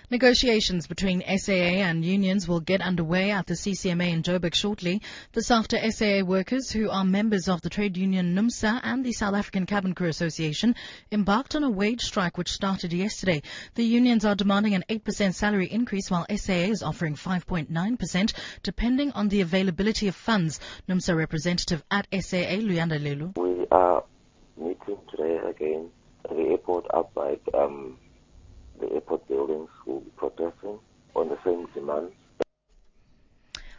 Negotiations between SAA and unions will get underway at the CCMA in Joburg shortly. This after SAA workers who are members of the trade union NUMSA and the South African Cabin Crew Association embarked on a wage strike which started yesterday. The unions are demanding an 8% salary increase while SAA is offering 5.9% depending on the availability of funds. NUMSA representative at SAA, Luyanda Lelu. We are meeting today again at the airport outside the airport buildings. Will be protesting on the same demand